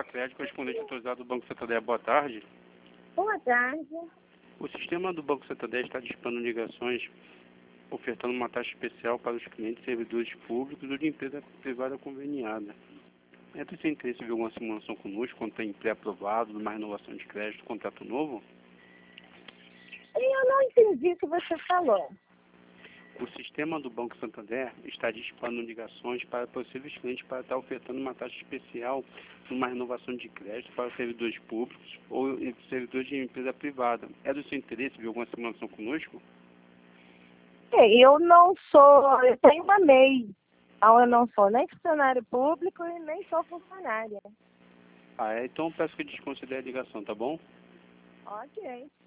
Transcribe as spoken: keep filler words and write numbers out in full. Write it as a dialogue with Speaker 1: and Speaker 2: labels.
Speaker 1: Crédito, correspondente autorizado do Banco Santander. Boa tarde.
Speaker 2: Boa tarde.
Speaker 1: O sistema do Banco Santander está dispando ligações, ofertando uma taxa especial para os clientes servidores públicos ou de empresa privada conveniada. É do seu interesse ver alguma simulação conosco, quando tem pré-aprovado, uma renovação de crédito, contrato novo?
Speaker 2: Eu não entendi o que você falou.
Speaker 1: O sistema do Banco Santander está dispando ligações para possíveis clientes para estar ofertando uma taxa especial numa renovação de crédito para servidores públicos ou servidores de empresa privada. É do seu interesse ver alguma simulação conosco?
Speaker 2: É, Eu não sou, eu tenho uma M E I, então eu não sou nem funcionário público e nem sou funcionária.
Speaker 1: Ah, é? Então eu peço que desconsidere a ligação, tá bom?
Speaker 2: Ok.